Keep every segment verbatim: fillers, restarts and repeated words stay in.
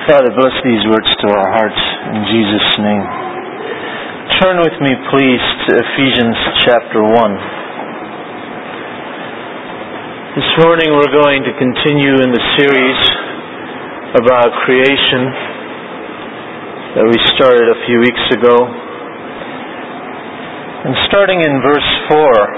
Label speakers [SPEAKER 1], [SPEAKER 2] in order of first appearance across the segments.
[SPEAKER 1] Father, bless these words to our hearts in Jesus' name. Turn with me, please, to Ephesians chapter one. This morning we're going to continue in the series about creation that we started a few weeks ago. And starting in verse four,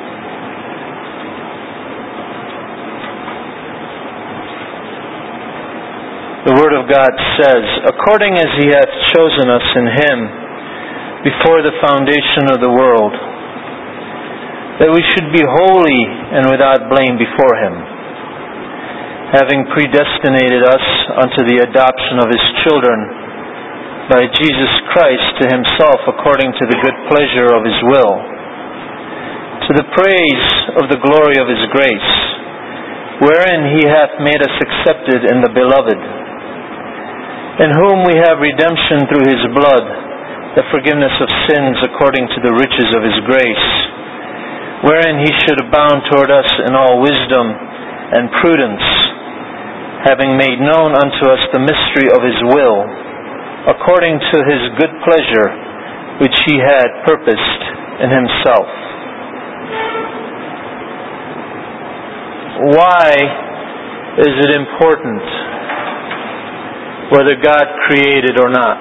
[SPEAKER 1] the Word of God says, "According as He hath chosen us in Him before the foundation of the world, that we should be holy and without blame before Him, having predestinated us unto the adoption of His children by Jesus Christ to Himself according to the good pleasure of His will, to the praise of the glory of His grace, wherein He hath made us accepted in the Beloved, in whom we have redemption through His blood, the forgiveness of sins according to the riches of His grace, wherein He should abound toward us in all wisdom and prudence, having made known unto us the mystery of His will, according to His good pleasure, which He had purposed in Himself." Why is it important whether God created or not?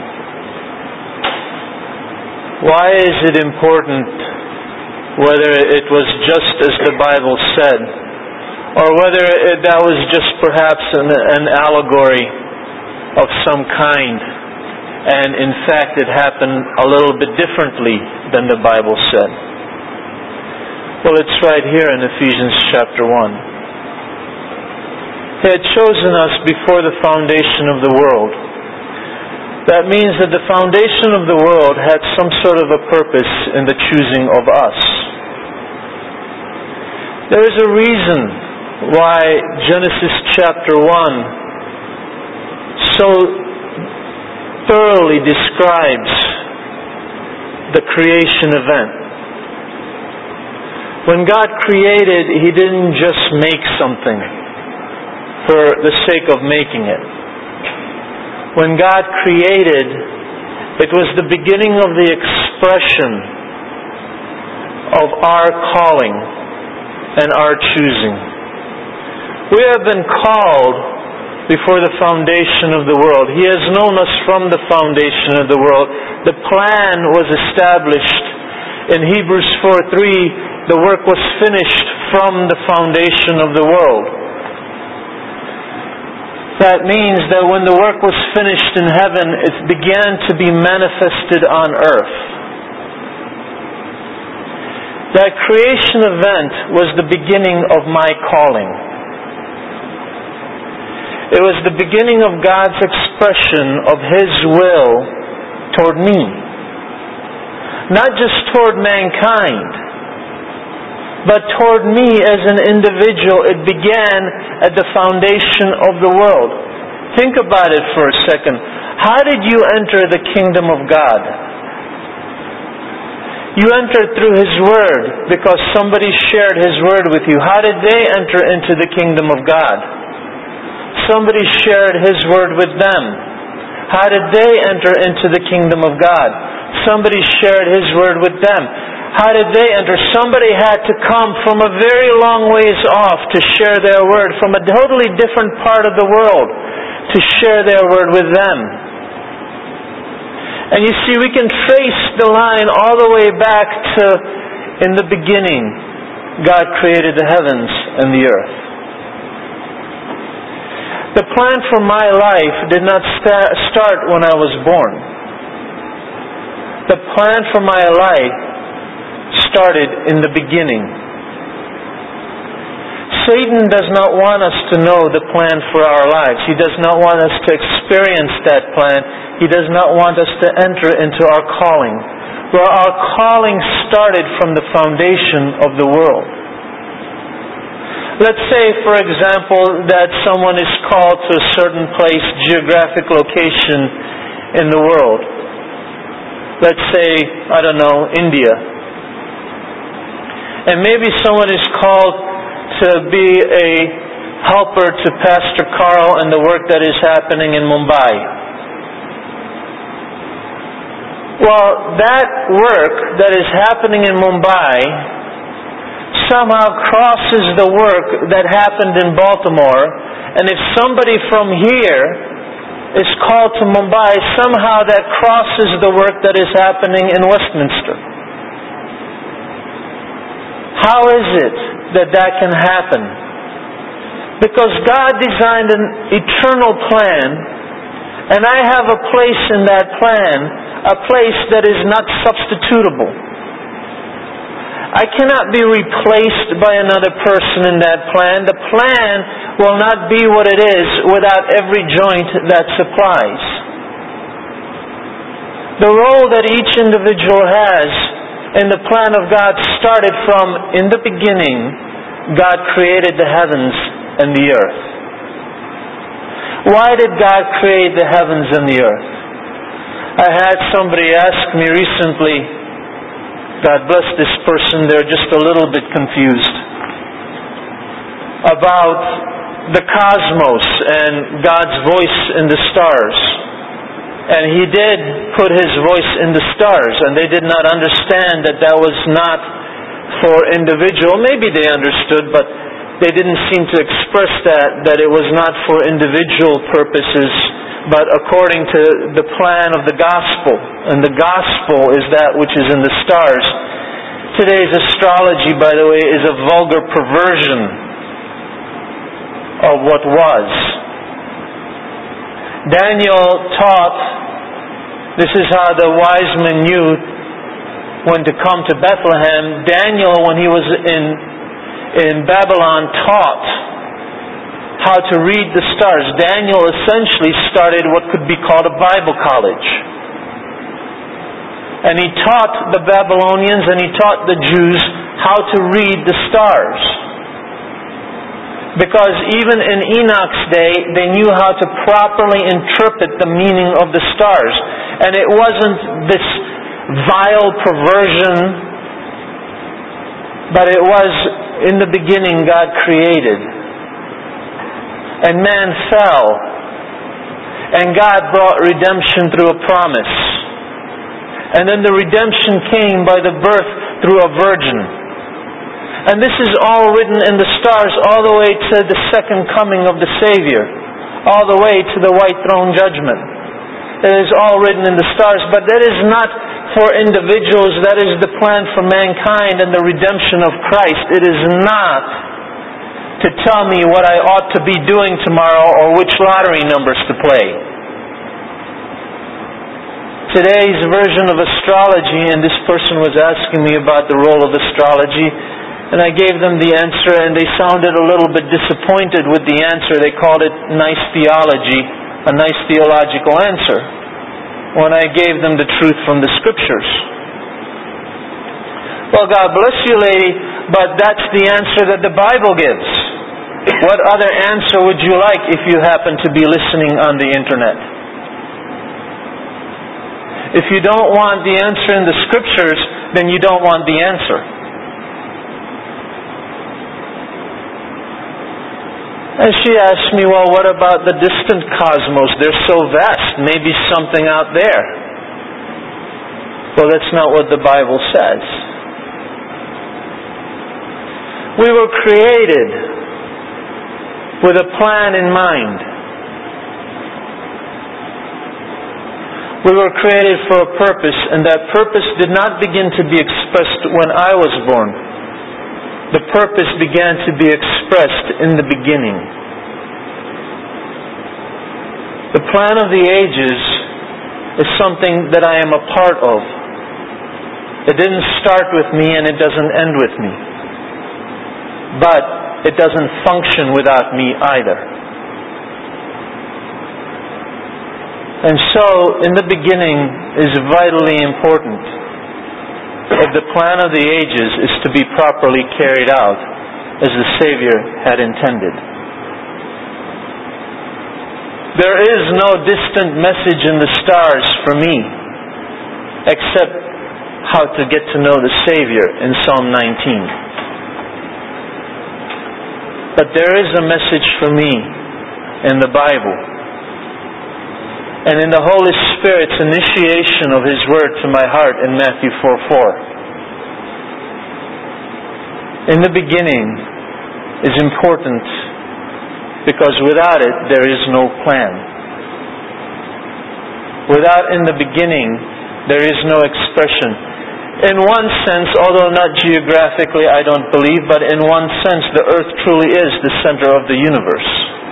[SPEAKER 1] Why is it important whether it was just as the Bible said, or whether it, that was just perhaps an, an allegory of some kind, and in fact it happened a little bit differently than the Bible said? Well, it's right here in Ephesians chapter one. He had chosen us before the foundation of the world. That means that the foundation of the world had some sort of a purpose in the choosing of us. There is a reason why Genesis chapter one so thoroughly describes the creation event. When God created, He didn't just make something for the sake of making it. When God created, it was the beginning of the expression of our calling and our choosing. We have been called before the foundation of the world. He has known us from the foundation of the world. The plan was established in Hebrews four three. The work was finished from the foundation of the world. That means that when the work was finished in heaven, it began to be manifested on earth. That creation event was the beginning of my calling. It was the beginning of God's expression of His will toward me. Not just toward mankind, but toward me as an individual. It began at the foundation of the world. Think about it for a second. How did you enter the kingdom of God? You entered through His Word because somebody shared His Word with you. How did they enter into the kingdom of God? Somebody shared His Word with them. How did they enter into the kingdom of God? Somebody shared His Word with them. How did they enter? Somebody had to come from a very long ways off to share their word, from a totally different part of the world to share their word with them. And you see, we can trace the line all the way back to, in the beginning, God created the heavens and the earth. The plan for my life did not sta- start when I was born. The plan for my life started in the beginning. Satan does not want us to know the plan for our lives. He does not want us to experience that plan. He does not want us to enter into our calling. Well, our calling started from the foundation of the world. Let's say, for example, that someone is called to a certain place, geographic location in the world. Let's say, I don't know, India. And maybe someone is called to be a helper to Pastor Carl and the work that is happening in Mumbai. Well, that work that is happening in Mumbai somehow crosses the work that happened in Baltimore, and if somebody from here is called to Mumbai, somehow that crosses the work that is happening in Westminster. How is it that that can happen? Because God designed an eternal plan, and I have a place in that plan, a place that is not substitutable. I cannot be replaced by another person in that plan. The plan will not be what it is without every joint that supplies. The role that each individual has in the plan of God started from, in the beginning, God created the heavens and the earth. Why did God create the heavens and the earth? I had somebody ask me recently, God bless this person, they're just a little bit confused, about the cosmos and God's voice in the stars. And He did put His voice in the stars, and they did not understand that that was not for individual. Maybe they understood, but they didn't seem to express that, that it was not for individual purposes, but according to the plan of the gospel. And the gospel is that which is in the stars. Today's astrology, by the way, is a vulgar perversion of what was. Daniel taught, this is how the wise men knew when to come to Bethlehem. Daniel, when he was in, in Babylon, taught how to read the stars. Daniel essentially started what could be called a Bible college. And he taught the Babylonians and he taught the Jews how to read the stars. Because even in Enoch's day, they knew how to properly interpret the meaning of the stars. And it wasn't this vile perversion, but it was, in the beginning, God created. And man fell. And God brought redemption through a promise. And then the redemption came by the birth through a virgin. And this is all written in the stars all the way to the second coming of the Savior. All the way to the white throne judgment. It is all written in the stars. But that is not for individuals. That is the plan for mankind and the redemption of Christ. It is not to tell me what I ought to be doing tomorrow or which lottery numbers to play. Today's version of astrology, and this person was asking me about the role of astrology, and I gave them the answer, and they sounded a little bit disappointed with the answer. They called it nice theology, a nice theological answer, when I gave them the truth from the Scriptures. Well, God bless you, lady, but that's the answer that the Bible gives. What other answer would you like if you happen to be listening on the internet? If you don't want the answer in the Scriptures, then you don't want the answer. And she asked me, well, what about the distant cosmos? They're so vast. Maybe something out there. Well, that's not what the Bible says. We were created with a plan in mind. We were created for a purpose, and that purpose did not begin to be expressed when I was born. The purpose began to be expressed in the beginning. The plan of the ages is something that I am a part of. It didn't start with me and it doesn't end with me. But it doesn't function without me either. And so, in the beginning is vitally important. If the plan of the ages is to be properly carried out as the Savior had intended. There is no distant message in the stars for me, except how to get to know the Savior in Psalm nineteen. But there is a message for me in the Bible and in the Holy Spirit's initiation of His Word to my heart in Matthew four four. In the beginning is important because without it there is no plan. Without in the beginning there is no expression. In one sense, although not geographically, I don't believe, but in one sense, the earth truly is the center of the universe.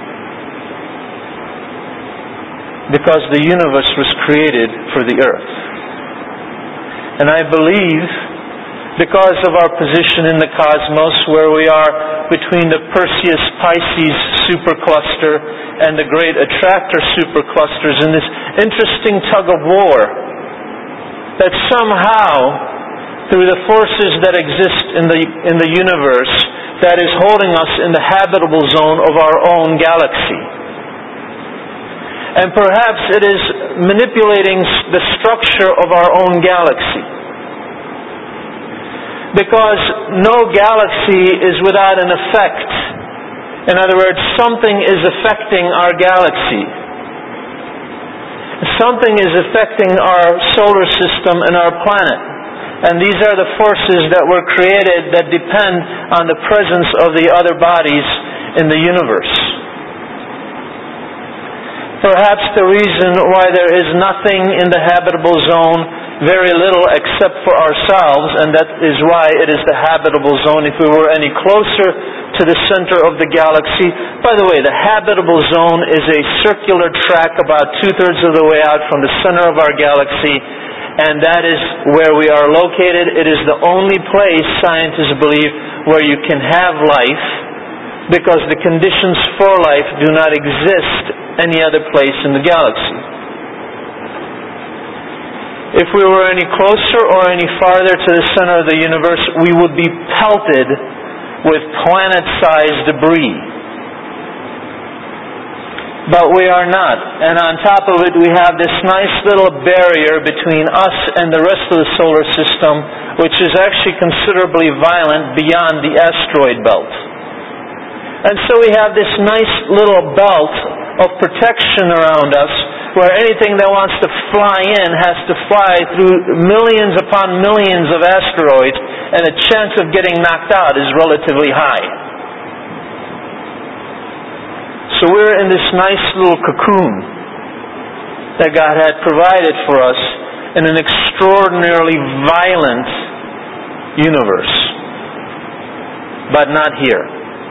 [SPEAKER 1] Because the universe was created for the earth. And I believe, because of our position in the cosmos, where we are between the Perseus-Pisces supercluster and the great attractor superclusters in this interesting tug of war, that somehow, through the forces that exist in the in the universe, that is holding us in the habitable zone of our own galaxy. And perhaps it is manipulating the structure of our own galaxy. Because no galaxy is without an effect. In other words, something is affecting our galaxy. Something is affecting our solar system and our planet. And these are the forces that were created that depend on the presence of the other bodies in the universe. Perhaps the reason why there is nothing in the habitable zone, very little except for ourselves, and that is why it is the habitable zone. If we were any closer to the center of the galaxy, by the way, the habitable zone is a circular track about two-thirds of the way out from the center of our galaxy, and that is where we are located. It is the only place, scientists believe, where you can have life, because the conditions for life do not exist any other place in the galaxy. If we were any closer or any farther to the center of the universe, we would be pelted with planet-sized debris. But we are not. And on top of it, we have this nice little barrier between us and the rest of the solar system, which is actually considerably violent beyond the asteroid belt. And so we have this nice little belt of protection around us, where anything that wants to fly in has to fly through millions upon millions of asteroids, and the chance of getting knocked out is relatively high. So we're in this nice little cocoon that God had provided for us in an extraordinarily violent universe. But not here.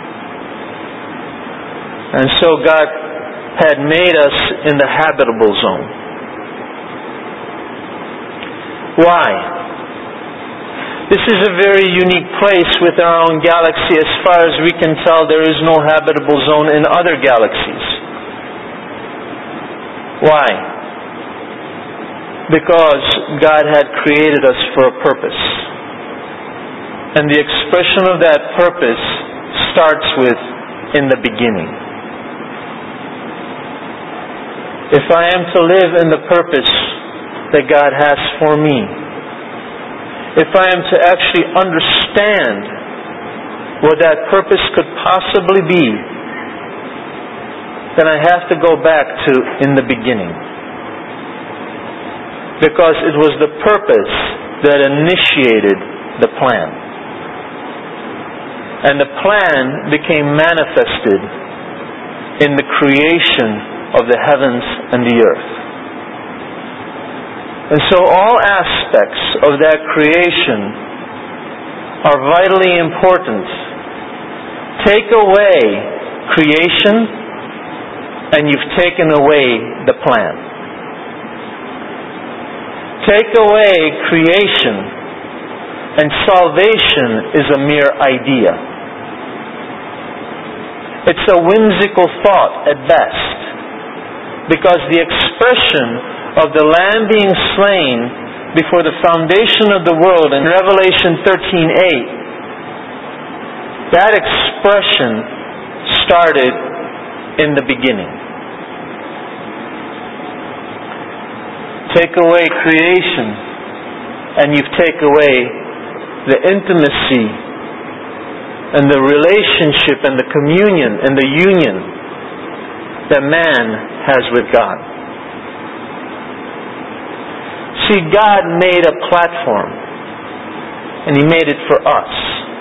[SPEAKER 1] And so God had made us in the habitable zone. Why? This is a very unique place with our own galaxy. As far as we can tell, there is no habitable zone in other galaxies. Why? Because God had created us for a purpose. And the expression of that purpose starts with, in the beginning. If I am to live in the purpose that God has for me, if I am to actually understand what that purpose could possibly be, then I have to go back to in the beginning. Because it was the purpose that initiated the plan. And the plan became manifested in the creation of the heavens and the earth. And so all aspects of that creation are vitally important. Take away creation, and you've taken away the plan. Take away creation, and salvation is a mere idea. It's a whimsical thought at best. Because the expression of the Lamb being slain before the foundation of the world in Revelation thirteen eight, that expression started in the beginning. Take away creation, and you've taken away the intimacy and the relationship and the communion and the union that man has with God. See, God made a platform, and He made it for us.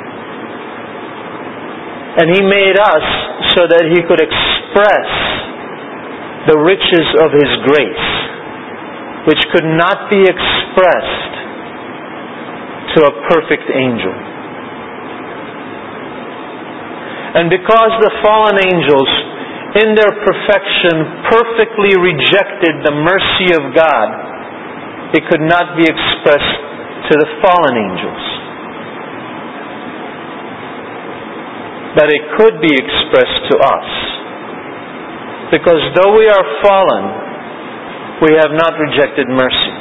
[SPEAKER 1] And He made us so that He could express the riches of His grace, which could not be expressed to a perfect angel. And because the fallen angels, in their perfection, perfectly rejected the mercy of God, it could not be expressed to the fallen angels. But it could be expressed to us. Because though we are fallen, we have not rejected mercy.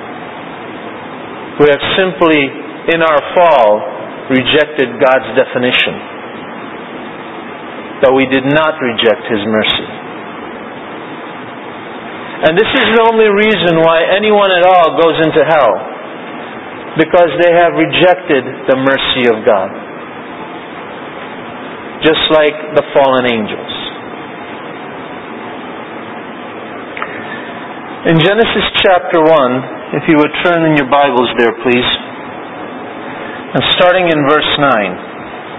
[SPEAKER 1] We have simply, in our fall, rejected God's definition. But we did not reject His mercy. And this is the only reason why anyone at all goes into hell. Because they have rejected the mercy of God. Just like the fallen angels. In Genesis chapter one, if you would turn in your Bibles there, please. And starting in verse nine.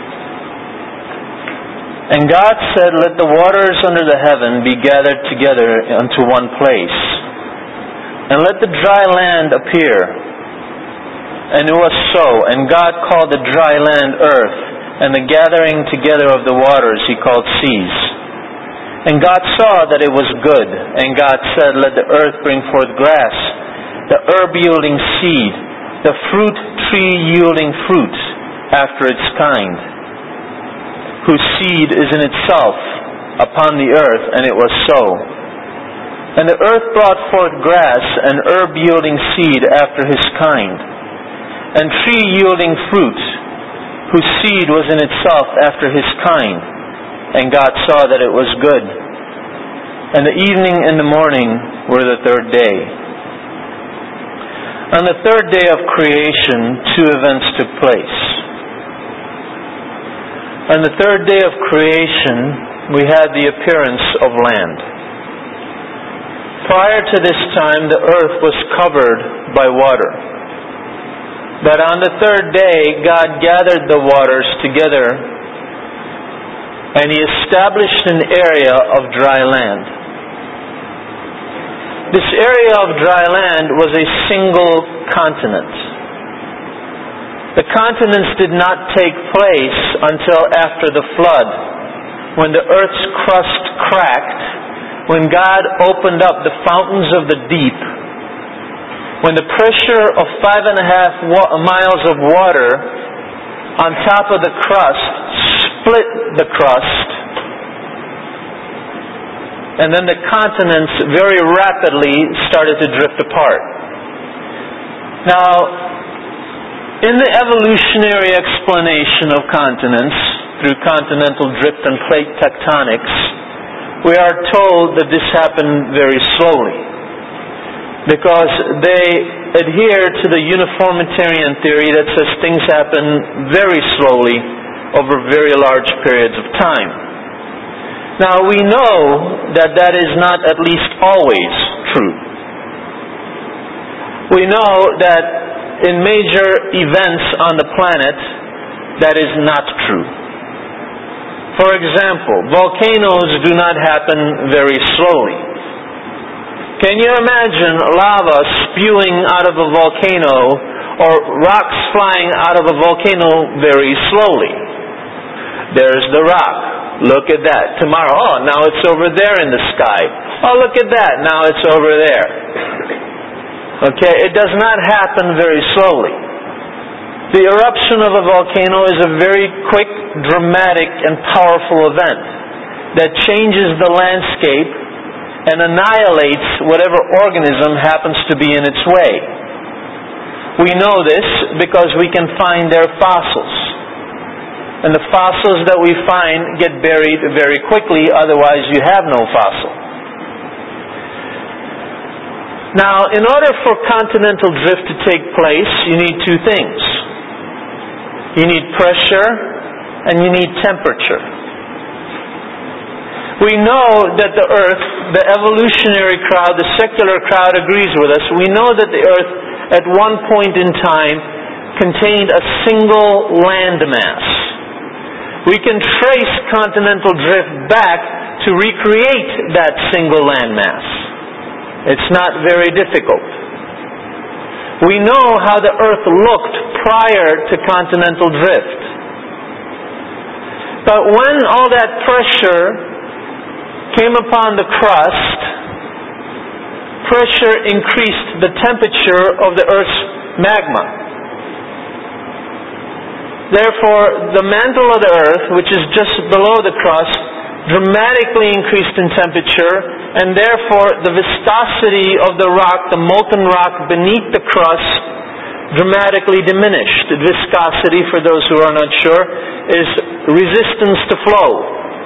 [SPEAKER 1] And God said, "Let the waters under the heaven be gathered together unto one place, and let the dry land appear." And it was so. And God called the dry land earth, and the gathering together of the waters He called seas. And God saw that it was good. And God said, "Let the earth bring forth grass, the herb yielding seed, the fruit tree yielding fruit after its kind, whose seed is in itself upon the earth." And it was so. And the earth brought forth grass, and herb yielding seed after his kind, and tree yielding fruit, whose seed was in itself after his kind. And God saw that it was good. And the evening and the morning were the third day. On the third day of creation, two events took place. On the third day of creation, we had the appearance of land. Prior to this time, the earth was covered by water. But on the third day, God gathered the waters together, and He established an area of dry land. This area of dry land was a single continent. The continents did not take place until after the flood, when the earth's crust cracked, when God opened up the fountains of the deep, when the pressure of five and a half miles of water on top of the crust split the crust, and then the continents very rapidly started to drift apart. Now, in the evolutionary explanation of continents through continental drift and plate tectonics, we are told that this happened very slowly, because they adhere to the uniformitarian theory that says things happen very slowly over very large periods of time. Now, we know that that is not at least always true. We know that in major events on the planet, that is not true. For example, volcanoes do not happen very slowly. Can you imagine lava spewing out of a volcano or rocks flying out of a volcano very slowly? There's the rock. Look at that. Tomorrow, oh, now it's over there in the sky. Oh, look at that. Now it's over there. Okay, it does not happen very slowly. The eruption of a volcano is a very quick, dramatic, and powerful event that changes the landscape and annihilates whatever organism happens to be in its way. We know this because we can find their fossils. And the fossils that we find get buried very quickly, otherwise you have no fossil. Now, in order for continental drift to take place, you need two things. You need pressure and you need temperature. We know that the earth, the evolutionary crowd, the secular crowd agrees with us. We know that the earth at one point in time contained a single landmass. We can trace continental drift back to recreate that single landmass. It's not very difficult. We know how the earth looked prior to continental drift. But when all that pressure came upon the crust, pressure increased the temperature of the Earth's magma. Therefore, the mantle of the Earth, which is just below the crust, dramatically increased in temperature, and therefore the viscosity of the rock, the molten rock beneath the crust, dramatically diminished. Viscosity, for those who are not sure, is resistance to flow.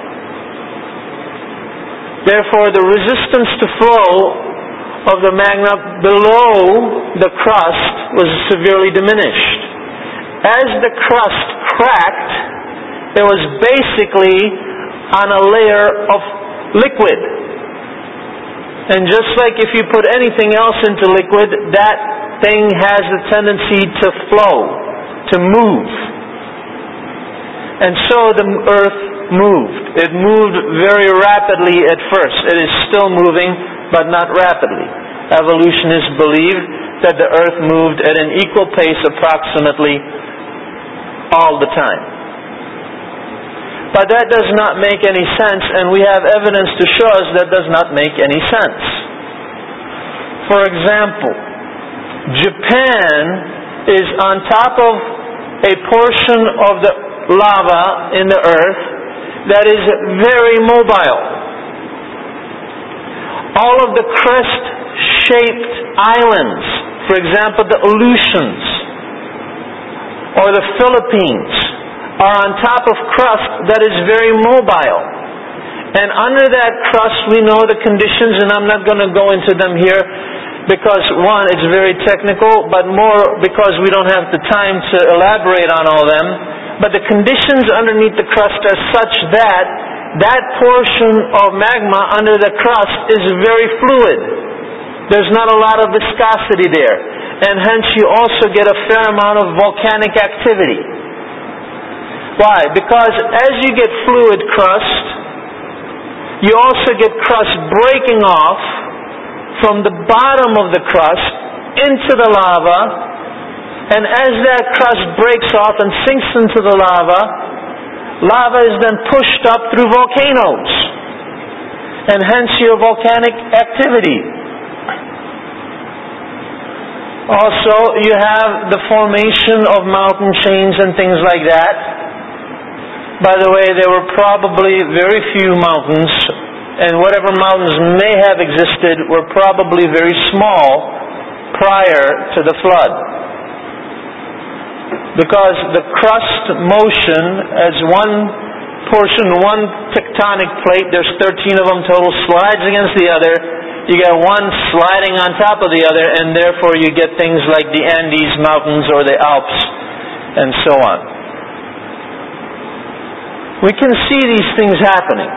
[SPEAKER 1] Therefore, the resistance to flow of the magma below the crust was severely diminished. As the crust cracked, it was basically on a layer of liquid. And just like if you put anything else into liquid, that thing has a tendency to flow, to move. And so the earth moved. It moved very rapidly at first. It is still moving, but not rapidly. Evolutionists believe that the earth moved at an equal pace approximately all the time. But that does not make any sense, and we have evidence to show us that does not make any sense. For example, Japan is on top of a portion of the lava in the earth that is very mobile. All of the crest-shaped islands, for example the Aleutians or the Philippines, are on top of crust that is very mobile. And under that crust we know the conditions, and I'm not going to go into them here because, one, it's very technical, but more because we don't have the time to elaborate on all them. But the conditions underneath the crust are such that that portion of magma under the crust is very fluid. There's not a lot of viscosity there. And hence you also get a fair amount of volcanic activity. Why? Because as you get fluid crust, you also get crust breaking off from the bottom of the crust into the lava. And as that crust breaks off and sinks into the lava, lava is then pushed up through volcanoes. And hence your volcanic activity. Also, you have the formation of mountain chains and things like that. By the way, there were probably very few mountains, and whatever mountains may have existed were probably very small prior to the flood. Because the crust motion, as one portion, one tectonic plate, there's thirteen of them total, slides against the other, you get one sliding on top of the other, and therefore you get things like the Andes Mountains or the Alps, and so on. We can see these things happening.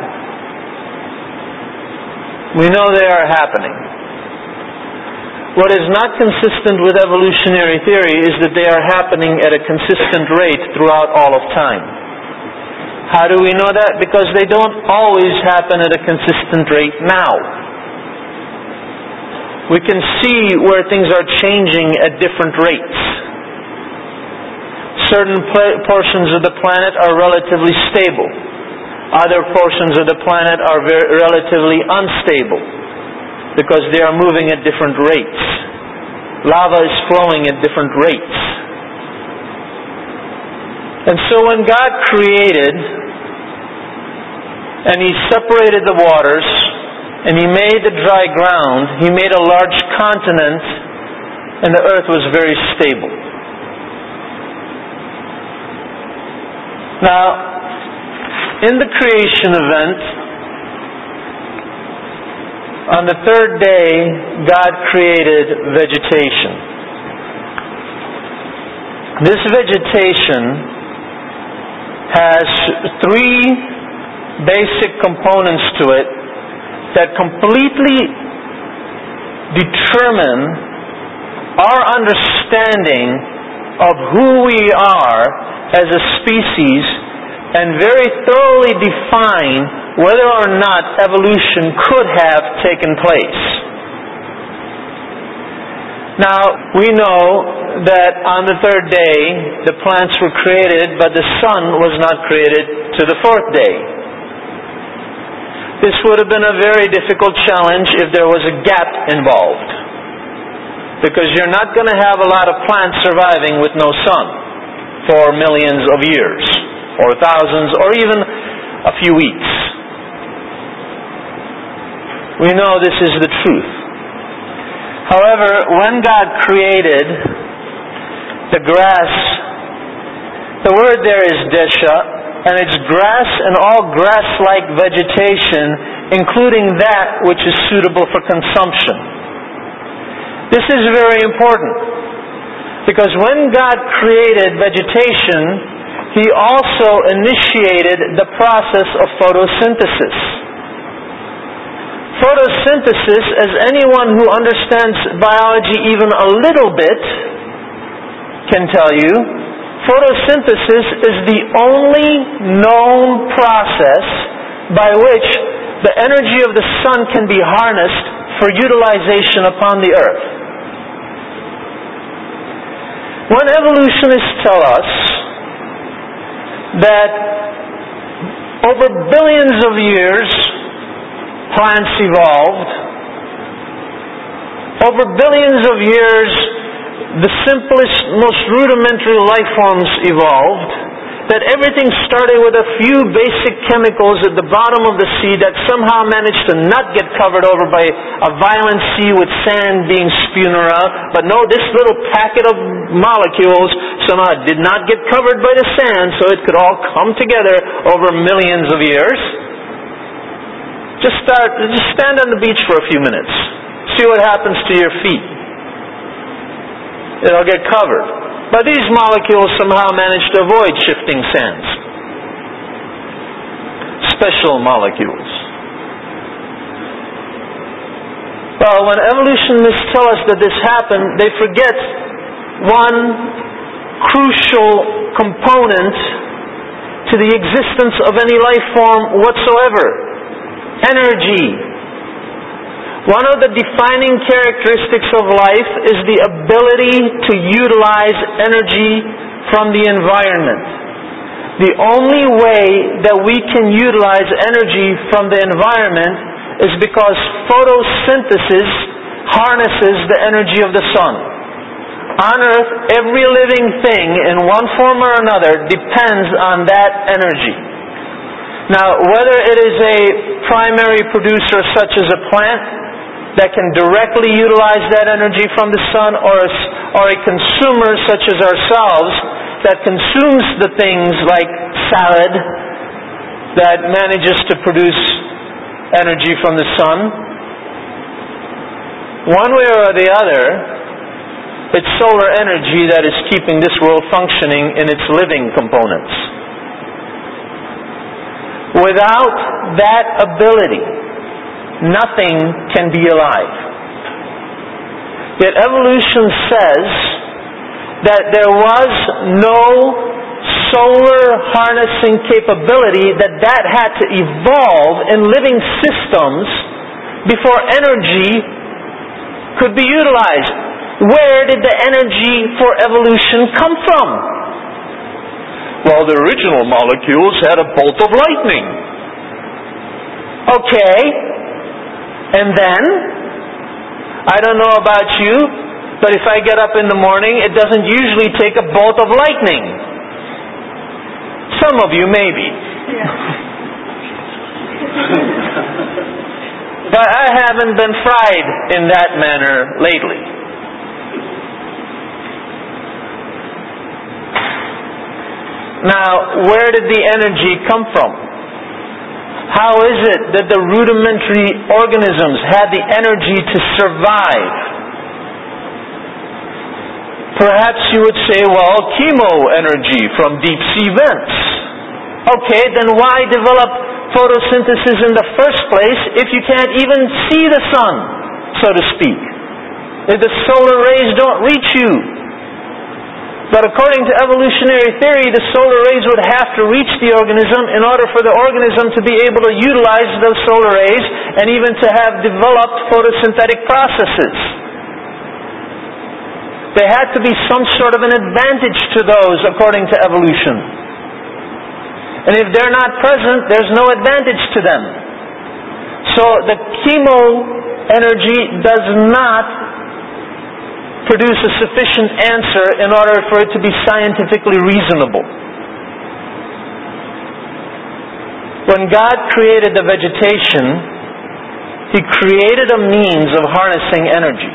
[SPEAKER 1] We know they are happening. What is not consistent with evolutionary theory is that they are happening at a consistent rate throughout all of time. How do we know that? Because they don't always happen at a consistent rate now. We can see where things are changing at different rates. Certain portions of the planet are relatively stable. Other portions of the planet are very relatively unstable, because they are moving at different rates. Lava is flowing at different rates. And so when God created, and He separated the waters, and He made the dry ground, He made a large continent, and the earth was very stable. Now, in the creation event, on the third day, God created vegetation. This vegetation has three basic components to it that completely determine our understanding of who we are as a species and very thoroughly define whether or not evolution could have taken place. Now, we know that on the third day the plants were created, but the sun was not created to the fourth day. This would have been a very difficult challenge if there was a gap involved, because you're not going to have a lot of plants surviving with no sun for millions of years, or thousands, or even a few weeks. We know this is the truth. However, when God created the grass, the word there is desha, and it's grass and all grass-like vegetation, including that which is suitable for consumption. This is very important, because when God created vegetation, He also initiated the process of photosynthesis. Photosynthesis, as anyone who understands biology even a little bit can tell you, photosynthesis is the only known process by which the energy of the sun can be harnessed for utilization upon the earth. When evolutionists tell us that over billions of years plants evolved, over billions of years the simplest, most rudimentary life forms evolved, that everything started with a few basic chemicals at the bottom of the sea that somehow managed to not get covered over by a violent sea with sand being spewed around. But no, this little packet of molecules somehow did not get covered by the sand, so it could all come together over millions of years. Just start, just stand on the beach for a few minutes. See what happens to your feet. It'll get covered. But these molecules somehow manage to avoid shifting sands. Special molecules. Well, when evolutionists tell us that this happened, they forget one crucial component to the existence of any life form whatsoever. Energy. One of the defining characteristics of life is the ability to utilize energy from the environment. The only way that we can utilize energy from the environment is because photosynthesis harnesses the energy of the sun. On Earth, every living thing in one form or another depends on that energy. Now, whether it is a primary producer such as a plant that can directly utilize that energy from the sun, or a, or a consumer such as ourselves that consumes the things like salad that manages to produce energy from the sun, one way or the other, it's solar energy that is keeping this world functioning in its living components. Without that ability, nothing can be alive. Yet evolution says that there was no solar harnessing capability, that that had to evolve in living systems before energy could be utilized. Where did the energy for evolution come from? Well, the original molecules had a bolt of lightning. Okay. And then, I don't know about you, but if I get up in the morning, it doesn't usually take a bolt of lightning. Some of you, maybe.
[SPEAKER 2] Yeah.
[SPEAKER 1] But I haven't been fried in that manner lately. Now, where did the energy come from? How is it that the rudimentary organisms had the energy to survive? Perhaps you would say, well, chemo energy from deep sea vents. Okay, then why develop photosynthesis in the first place if you can't even see the sun, so to speak? If the solar rays don't reach you. But according to evolutionary theory, the solar rays would have to reach the organism in order for the organism to be able to utilize those solar rays and even to have developed photosynthetic processes. There had to be some sort of an advantage to those according to evolution. And if they're not present, there's no advantage to them. So the chemo energy does not produce a sufficient answer in order for it to be scientifically reasonable. When God created the vegetation, He created a means of harnessing energy.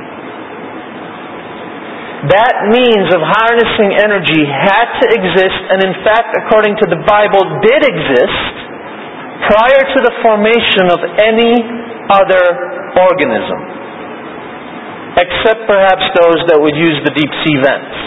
[SPEAKER 1] That means of harnessing energy had to exist, and in fact, according to the Bible, did exist prior to the formation of any other organism, except perhaps those that would use the deep sea vents.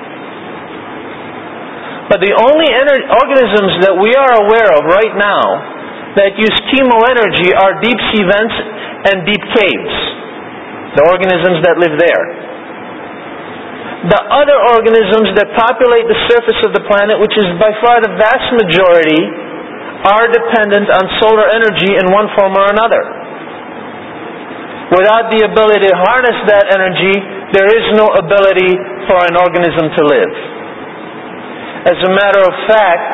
[SPEAKER 1] But the only ener- organisms that we are aware of right now that use chemo energy are deep sea vents and deep caves, the organisms that live there. The other organisms that populate the surface of the planet, which is by far the vast majority, are dependent on solar energy in one form or another. Without the ability to harness that energy, there is no ability for an organism to live. As a matter of fact,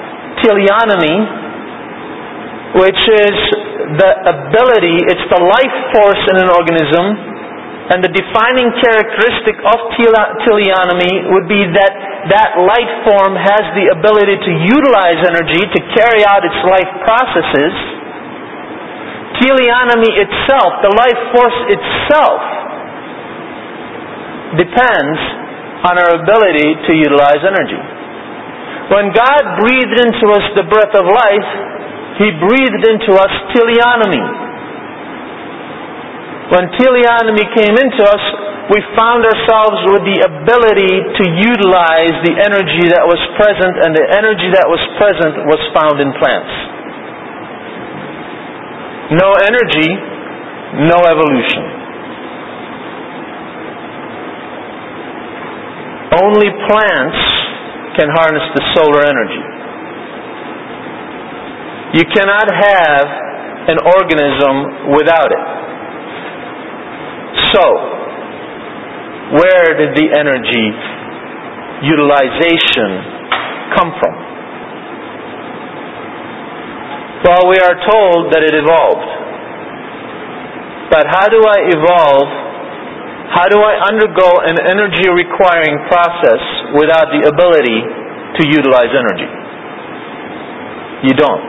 [SPEAKER 1] teleonomy, which is the ability, it's the life force in an organism, and the defining characteristic of teleonomy would be that that life form has the ability to utilize energy to carry out its life processes. Teleonomy itself, the life force itself, depends on our ability to utilize energy. When God breathed into us the breath of life, He breathed into us teleonomy. When teleonomy came into us, we found ourselves with the ability to utilize the energy that was present, and the energy that was present was found in plants. No energy, no evolution. Only plants can harness the solar energy. You cannot have an organism without it. So, where did the energy utilization come from? Well, we are told that it evolved. But how do I evolve? How do I undergo an energy-requiring process without the ability to utilize energy? You don't.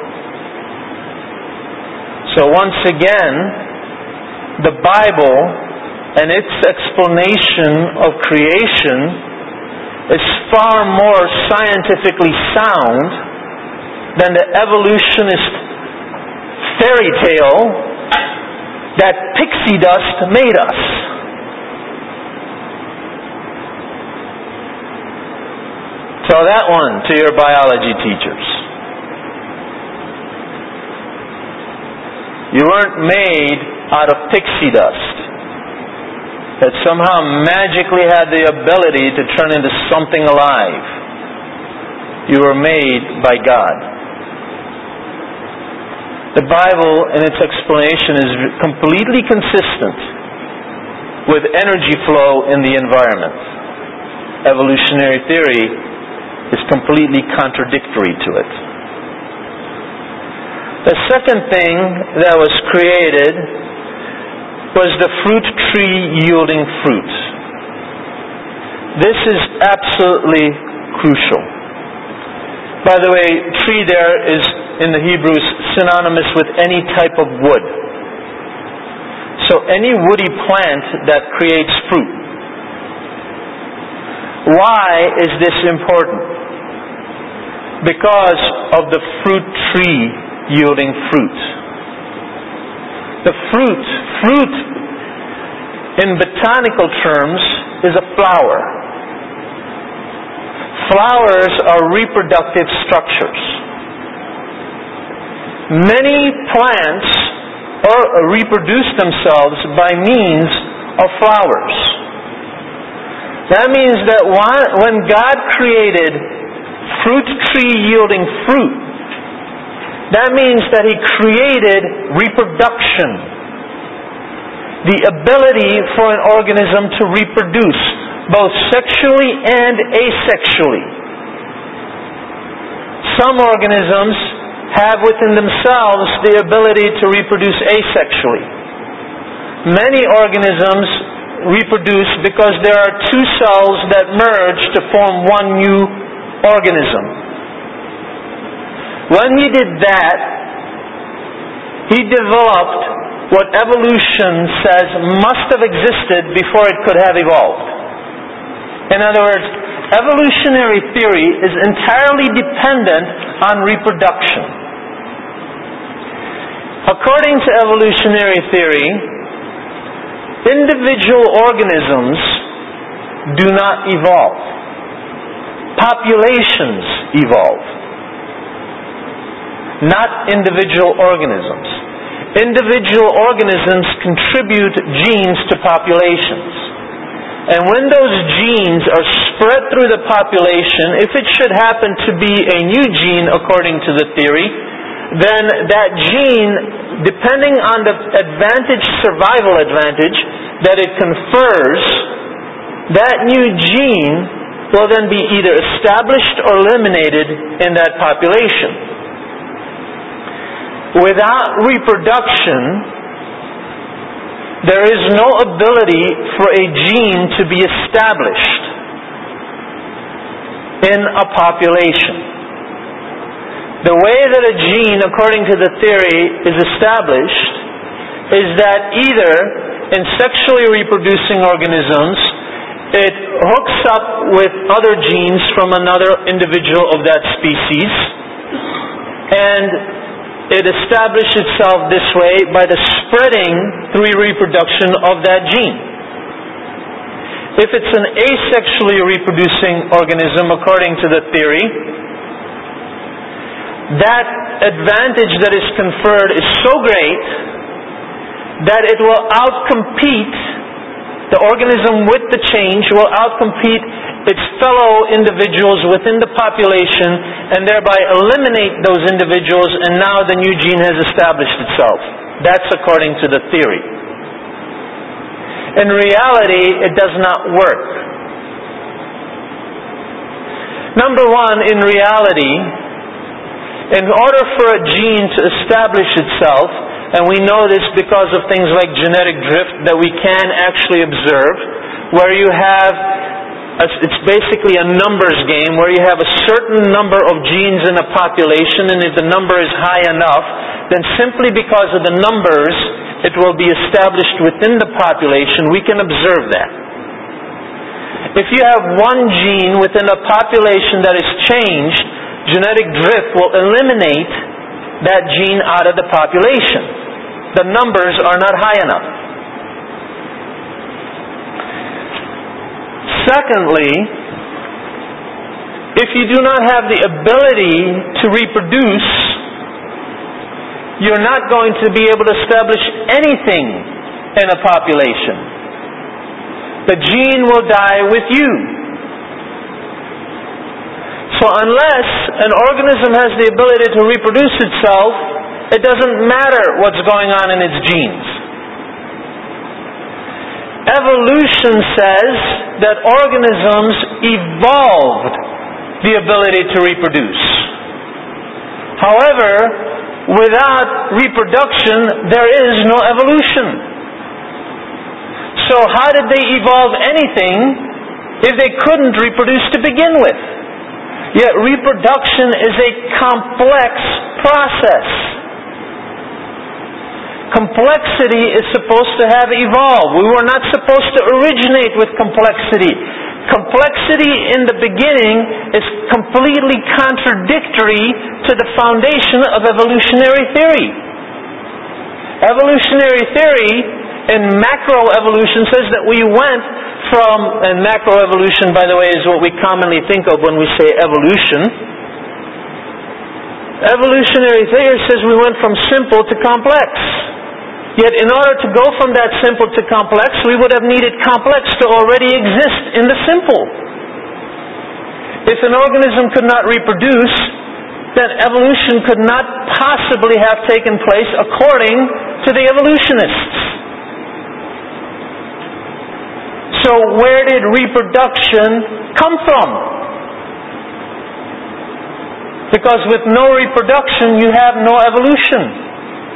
[SPEAKER 1] So once again, the Bible and its explanation of creation is far more scientifically sound than the evolutionist fairy tale that pixie dust made us. Throw that one to your biology teachers. You weren't made out of pixie dust that somehow magically had the ability to turn into something alive. You were made by God. The Bible, in its explanation, is completely consistent with energy flow in the environment. Evolutionary theory is completely contradictory to it. The second thing that was created was the fruit tree yielding fruit. This is absolutely crucial. By the way, tree there is in the Hebrew synonymous with any type of wood. So any woody plant that creates fruit. Why is this important? Because of the fruit tree yielding fruit. The fruit, fruit in botanical terms is a flower. Flowers are reproductive structures. Many plants or reproduce themselves by means of flowers. That means that when God created fruit tree yielding fruit, that means that He created reproduction, the ability for an organism to reproduce, both sexually and asexually. Some organisms have within themselves the ability to reproduce asexually. Many organisms reproduce because there are two cells that merge to form one new organism. When He did that, He developed what evolution says must have existed before it could have evolved. In other words, evolutionary theory is entirely dependent on reproduction. According to evolutionary theory, individual organisms do not evolve. Populations evolve, not individual organisms. Individual organisms contribute genes to populations. And when those genes are spread through the population, if it should happen to be a new gene according to the theory, then that gene, depending on the advantage, survival advantage that it confers, that new gene will then be either established or eliminated in that population. Without reproduction, there is no ability for a gene to be established in a population. The way that a gene, according to the theory, is established is that either in sexually reproducing organisms, it hooks up with other genes from another individual of that species, and it establishes itself this way by the spreading through reproduction of that gene. If it's an asexually reproducing organism, according to the theory, that advantage that is conferred is so great that it will outcompete, the organism with the change will outcompete its fellow individuals within the population and thereby eliminate those individuals, and now the new gene has established itself. That's according to the theory. In reality, it does not work. Number one, in reality, in order for a gene to establish itself, and we know this because of things like genetic drift that we can actually observe, where you have, a, it's basically a numbers game, where you have a certain number of genes in a population, and if the number is high enough, then simply because of the numbers, it will be established within the population. We can observe that. If you have one gene within a population that is changed, genetic drift will eliminate that gene out of the population. The numbers are not high enough. Secondly, if you do not have the ability to reproduce, you're not going to be able to establish anything in a population. The gene will die with you. So unless an organism has the ability to reproduce itself, it doesn't matter what's going on in its genes. Evolution says that organisms evolved the ability to reproduce. However, without reproduction, there is no evolution. So how did they evolve anything if they couldn't reproduce to begin with? Yet reproduction is a complex process. Complexity is supposed to have evolved. We were not supposed to originate with complexity. Complexity in the beginning is completely contradictory to the foundation of evolutionary theory. Evolutionary theory in macroevolution says that we went from, and macroevolution, by the way, is what we commonly think of when we say evolution. Evolutionary theory says we went from simple to complex. Yet in order to go from that simple to complex, we would have needed complex to already exist in the simple. If an organism could not reproduce, then evolution could not possibly have taken place according to the evolutionists. So where did reproduction come from? Because with no reproduction, you have no evolution.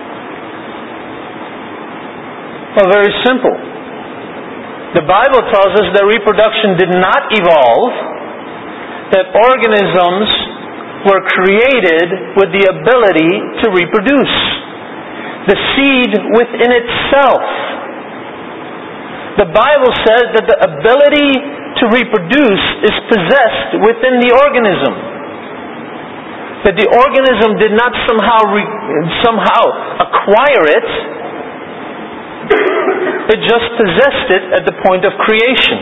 [SPEAKER 1] Well, very simple. The Bible tells us that reproduction did not evolve, that organisms were created with the ability to reproduce. The seed within itself. The Bible says that the ability to reproduce is possessed within the organism. That the organism did not somehow re- somehow acquire it. It just possessed it at the point of creation.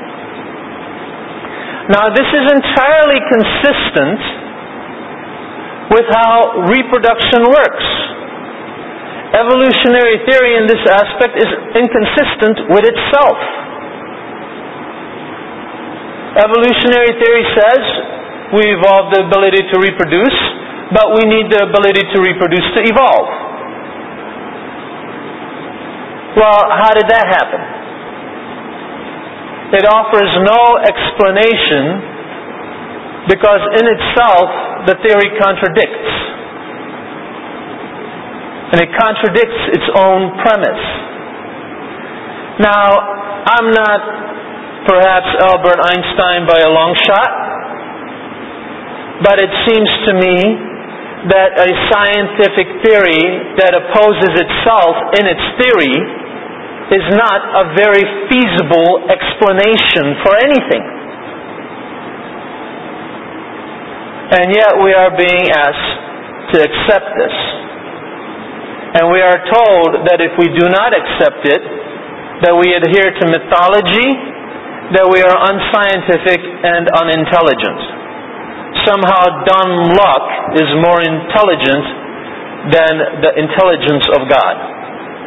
[SPEAKER 1] Now, this is entirely consistent with how reproduction works. Evolutionary theory in this aspect is inconsistent with itself. Evolutionary theory says we evolved the ability to reproduce, but we need the ability to reproduce to evolve. Well, how did that happen? It offers no explanation because in itself the theory contradicts. And it contradicts its own premise. Now, I'm not perhaps Albert Einstein by a long shot, but it seems to me that a scientific theory that opposes itself in its theory is not a very feasible explanation for anything. And yet we are being asked to accept this. And we are told that if we do not accept it, that we adhere to mythology, that we are unscientific and unintelligent. Somehow dumb luck is more intelligent than the intelligence of God.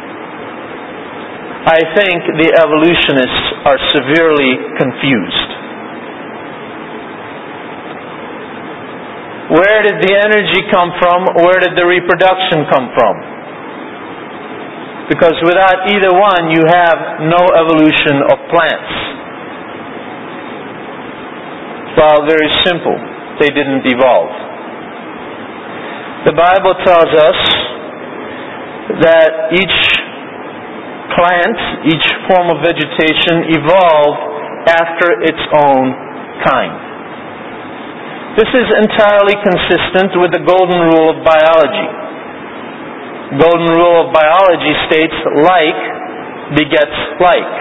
[SPEAKER 1] I think the evolutionists are severely confused. Where did the energy come from? Where did the reproduction come from? Because without either one, you have no evolution of plants. Well, very simple. They didn't evolve. The Bible tells us that each plant, each form of vegetation evolved after its own kind. This is entirely consistent with the golden rule of biology. Golden rule of biology states like begets like.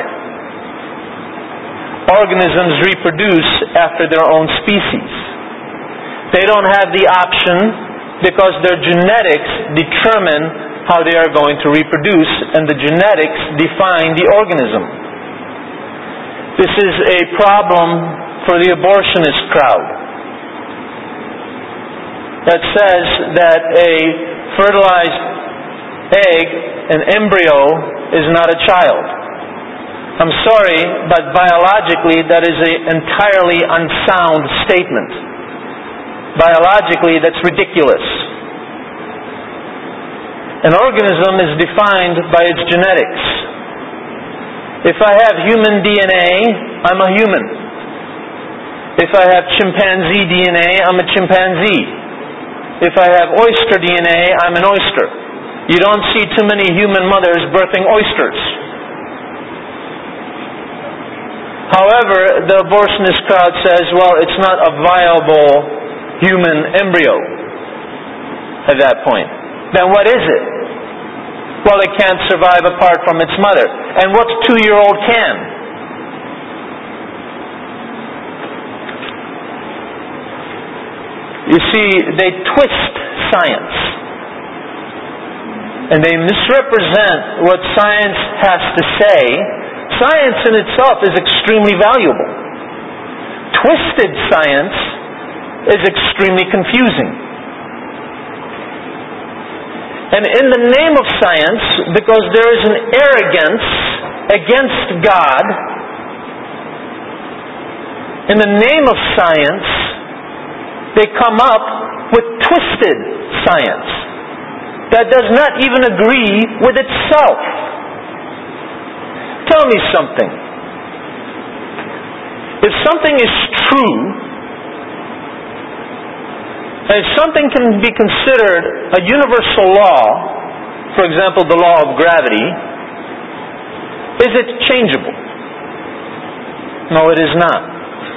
[SPEAKER 1] Organisms reproduce after their own species. They don't have the option because their genetics determine how they are going to reproduce, and the genetics define the organism. This is a problem for the abortionist crowd that says that a fertilized egg, an embryo, is not a child. I'm sorry, but biologically that is an entirely unsound statement. Biologically, that's ridiculous. An organism is defined by its genetics. If I have human D N A, I'm a human. If I have chimpanzee D N A, I'm a chimpanzee. If I have oyster D N A, I'm an oyster. You don't see too many human mothers birthing oysters. However, the abortionist crowd says, well, it's not a viable human embryo at that point. Then what is it? Well, it can't survive apart from its mother. And what two-year-old can? You see, they twist science. And they misrepresent what science has to say. Science in itself is extremely valuable. Twisted science is extremely confusing. And in the name of science, because there is an arrogance against God, in the name of science, they come up with twisted science that does not even agree with itself. Tell me something. If something is true, and if something can be considered a universal law, for example, the law of gravity, is it changeable? No, it is not.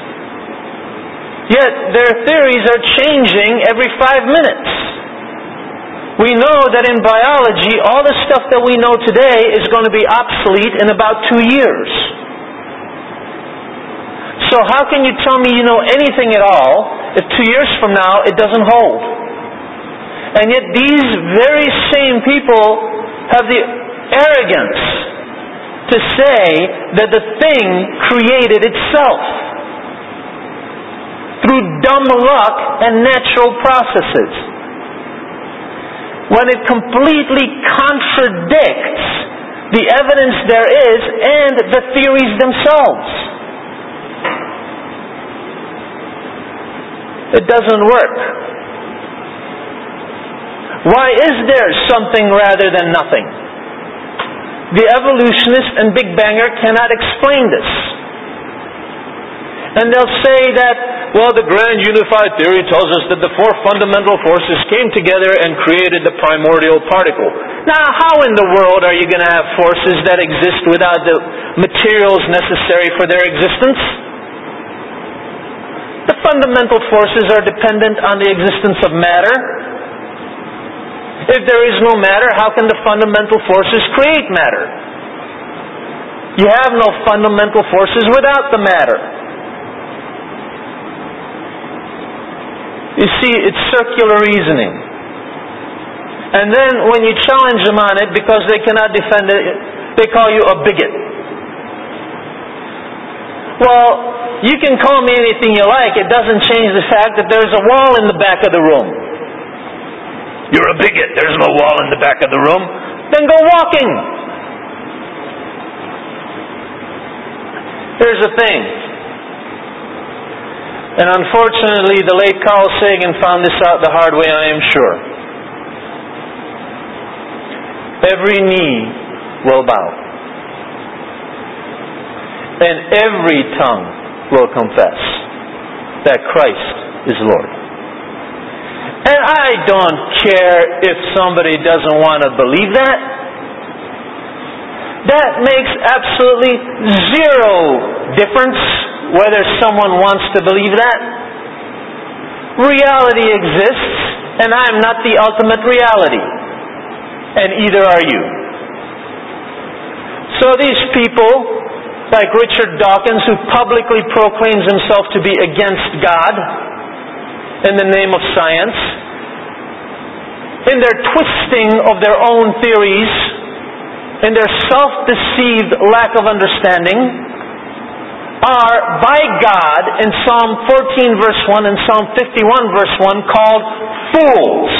[SPEAKER 1] Yet their theories are changing every five minutes. We know that in biology, all the stuff that we know today is going to be obsolete in about two years. So how can you tell me you know anything at all if two years from now it doesn't hold? And yet these very same people have the arrogance to say that the thing created itself through dumb luck and natural processes, when it completely contradicts the evidence there is and the theories themselves. It doesn't work. Why is there something rather than nothing? The evolutionist and Big Banger cannot explain this. And they'll say that, well, the grand unified theory tells us that the four fundamental forces came together and created the primordial particle. Now, how in the world are you going to have forces that exist without the materials necessary for their existence? The fundamental forces are dependent on the existence of matter. If there is no matter, how can the fundamental forces create matter? You have no fundamental forces without the matter. You see, it's circular reasoning. And then when you challenge them on it, because they cannot defend it, they call you a bigot. Well, you can call me anything you like. It doesn't change the fact that there's a wall in the back of the room. You're a bigot. There's no wall in the back of the room. Then go walking. Here's the thing. And unfortunately, the late Carl Sagan found this out the hard way, I am sure. Every knee will bow. And every tongue will confess that Christ is Lord. And I don't care if somebody doesn't want to believe that. That makes absolutely zero difference whether someone wants to believe that. Reality exists, and I am not the ultimate reality. And either are you. So these people, like Richard Dawkins, who publicly proclaims himself to be against God in the name of science, in their twisting of their own theories, in their self-deceived lack of understanding, are by God in Psalm fourteen verse one and Psalm fifty-one verse one called fools.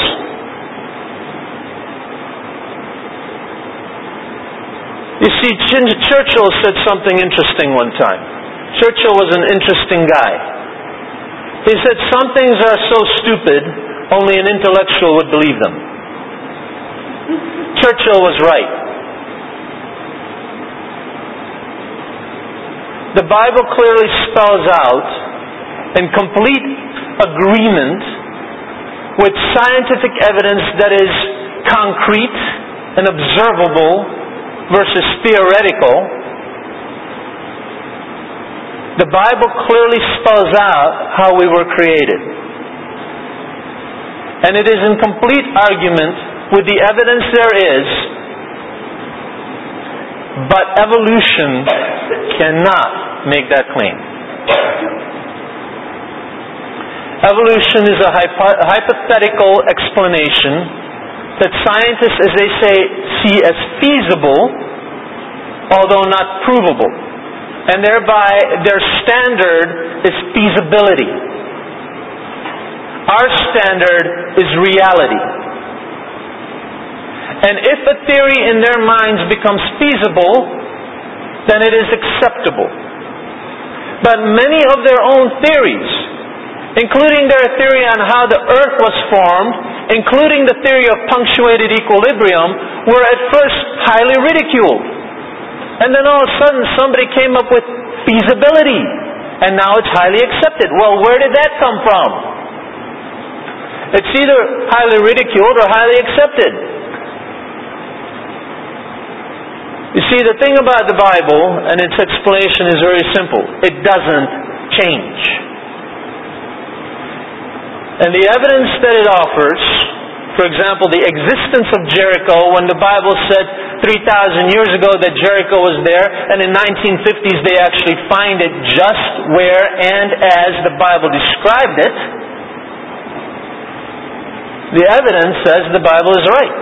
[SPEAKER 1] You see, Churchill said something interesting one time. Churchill was an interesting guy. He said, some things are so stupid, only an intellectual would believe them. Churchill was right. The Bible clearly spells out, in complete agreement with scientific evidence that is concrete and observable versus theoretical, the Bible clearly spells out how we were created. And it is in complete argument with the evidence there is, but evolution cannot make that claim. Evolution is a hypo- hypothetical explanation that scientists, as they say, see as feasible, although not provable. And thereby, their standard is feasibility. Our standard is reality. And if a theory in their minds becomes feasible, then it is acceptable. But many of their own theories, including their theory on how the earth was formed, including the theory of punctuated equilibrium, were at first highly ridiculed. And then all of a sudden somebody came up with feasibility, and now it's highly accepted. Well, where did that come from? It's either highly ridiculed or highly accepted. You see, the thing about the Bible and its explanation is very simple. It doesn't change. And the evidence that it offers, for example, the existence of Jericho, when the Bible said three thousand years ago that Jericho was there, and in nineteen fifties they actually find it just where and as the Bible described it, the evidence says the Bible is right.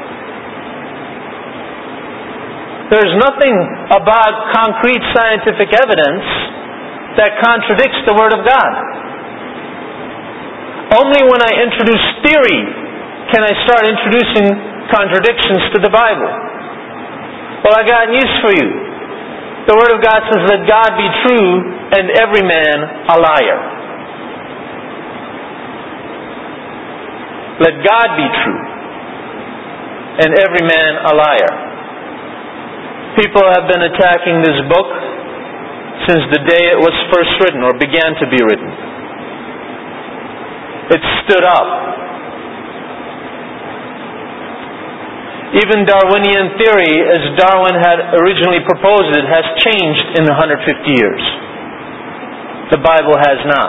[SPEAKER 1] There's nothing about concrete scientific evidence that contradicts the Word of God. Only when I introduce theory can I start introducing contradictions to the Bible. Well, I got news for you. The Word of God says, "Let God be true and every man a liar." Let God be true and every man a liar. People have been attacking this book since the day it was first written or began to be written. It stood up. Even Darwinian theory, as Darwin had originally proposed it, has changed in one hundred fifty years. The Bible has not.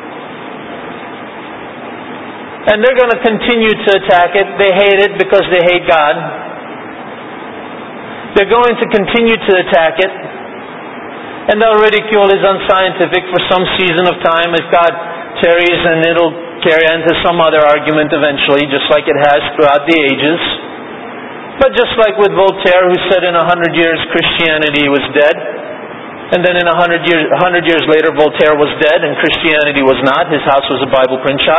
[SPEAKER 1] And they're going to continue to attack it. They hate it because they hate God. They're going to continue to attack it. And they'll ridicule it as unscientific for some season of time as God tarries, and it'll carry on to some other argument eventually, just like it has throughout the ages. But just like with Voltaire, who said in a hundred years Christianity was dead, and then in a hundred years, a hundred years later Voltaire was dead and Christianity was not. His house was a Bible print shop.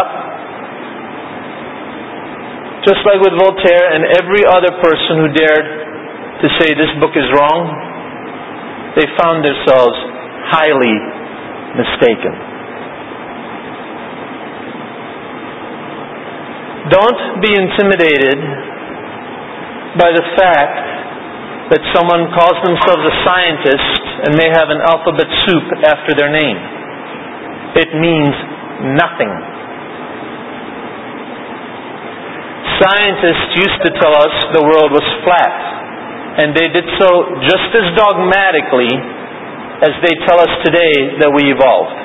[SPEAKER 1] Just like with Voltaire and every other person who dared to say this book is wrong, they found themselves highly mistaken. Don't be intimidated by the fact that someone calls themselves a scientist and may have an alphabet soup after their name. It means nothing. Scientists used to tell us the world was flat. And they did so just as dogmatically as they tell us today that we evolved.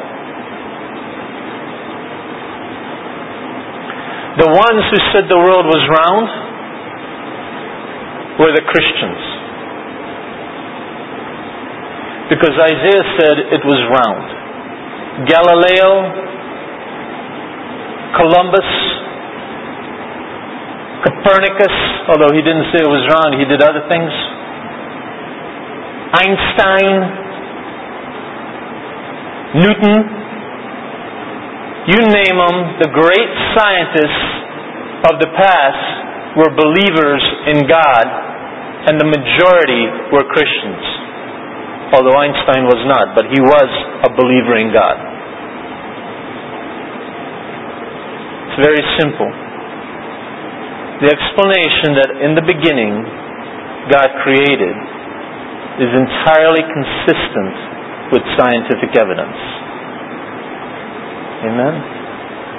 [SPEAKER 1] The ones who said the world was round were the Christians. Because Isaiah said it was round. Galileo, Columbus, Copernicus, although he didn't say it was round, he did other things. Einstein, Newton, you name them, the great scientists of the past were believers in God, and the majority were Christians. Although Einstein was not, but he was a believer in God. It's very simple. The explanation that in the beginning God created is entirely consistent with scientific evidence. Amen?